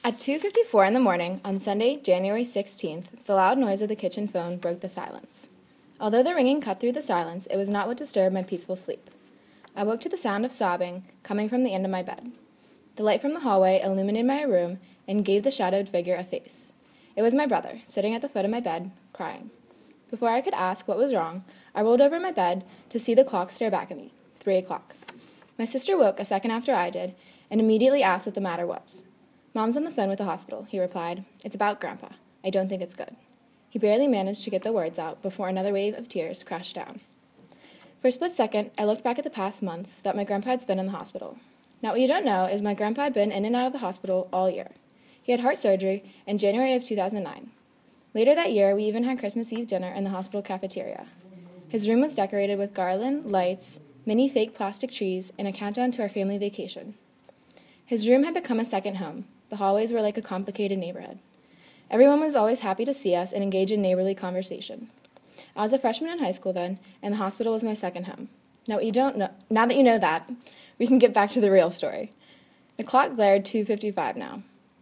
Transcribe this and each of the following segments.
At 2:54 in the morning on Sunday, January 16th, the loud noise of the kitchen phone broke the silence. Although the ringing cut through the silence, it was not what disturbed my peaceful sleep. I woke to the sound of sobbing coming from the end of my bed. The light from the hallway illuminated my room and gave the shadowed figure a face. It was my brother, sitting at the foot of my bed, crying. Before I could ask what was wrong, I rolled over in my bed to see the clock stare back at me. 3 o'clock. My sister woke a second after I did and immediately asked what the matter was. "Mom's on the phone with the hospital," he replied. "It's about Grandpa. I don't think it's good." He barely managed to get the words out before another wave of tears crashed down. For a split second, I looked back at the past months that my grandpa had spent in the hospital. Now, what you don't know is my grandpa had been in and out of the hospital all year. He had heart surgery in January of 2009. Later that year, we even had Christmas Eve dinner in the hospital cafeteria. His room was decorated with garland, lights, mini fake plastic trees, and a countdown to our family vacation. His room had become a second home. The hallways were like a complicated neighborhood. Everyone was always happy to see us and engage in neighborly conversation. I was a freshman in high school then, and the hospital was my second home. Now that you know that, we can get back to the real story. The clock glared 2:55 now.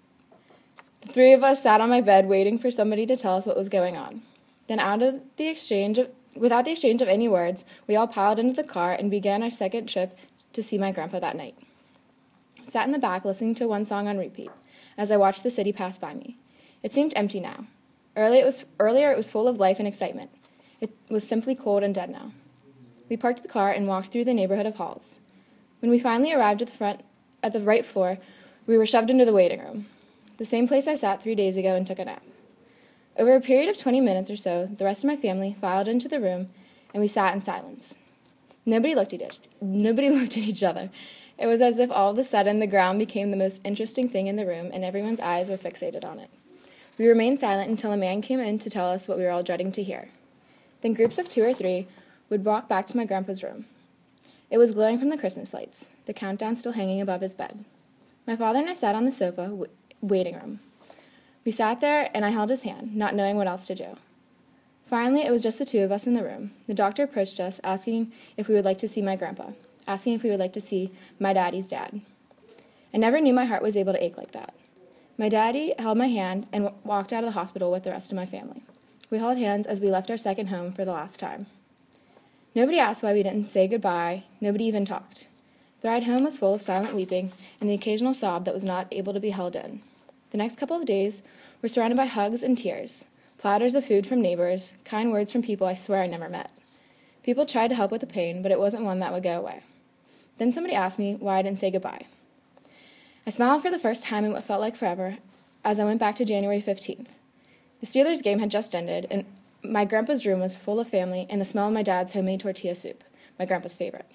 The three of us sat on my bed waiting for somebody to tell us what was going on. Then without the exchange of any words, we all piled into the car and began our second trip to see my grandpa that night. I sat in the back listening to one song on repeat as I watched the city pass by me. It seemed empty now. Earlier it was full of life and excitement. It was simply cold and dead now. We parked the car and walked through the neighborhood of halls. When we finally arrived at the right floor, we were shoved into the waiting room, the same place I sat 3 days ago and took a nap. Over a period of 20 minutes or so, the rest of my family filed into the room, and we sat in silence. Nobody looked at each other. It was as if all of a sudden the ground became the most interesting thing in the room, and everyone's eyes were fixated on it. We remained silent until a man came in to tell us what we were all dreading to hear. Then groups of 2 or 3 would walk back to my grandpa's room. It was glowing from the Christmas lights, the countdown still hanging above his bed. My father and I sat on the sofa, waiting room. We sat there, and I held his hand, not knowing what else to do. Finally, it was just the 2 of us in the room. The doctor approached us, asking if we would like to see my grandpa, asking if we would like to see my daddy's dad. I never knew my heart was able to ache like that. My daddy held my hand and walked out of the hospital with the rest of my family. We held hands as we left our second home for the last time. Nobody asked why we didn't say goodbye. Nobody even talked. The ride home was full of silent weeping and the occasional sob that was not able to be held in. The next couple of days were surrounded by hugs and tears, platters of food from neighbors, kind words from people I swear I never met. People tried to help with the pain, but it wasn't one that would go away. Then somebody asked me why I didn't say goodbye. I smiled for the first time in what felt like forever as I went back to January 15th. The Steelers game had just ended, and my grandpa's room was full of family and the smell of my dad's homemade tortilla soup, my grandpa's favorite.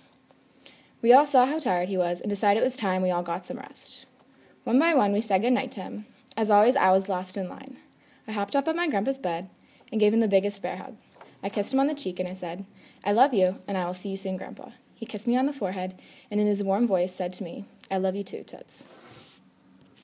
We all saw how tired he was and decided it was time we all got some rest. One by one, we said goodnight to him. As always, I was last in line. I hopped up on my grandpa's bed and gave him the biggest bear hug. I kissed him on the cheek and I said, "I love you, and I will see you soon, Grandpa." He kissed me on the forehead and in his warm voice said to me, "I love you too, Toots."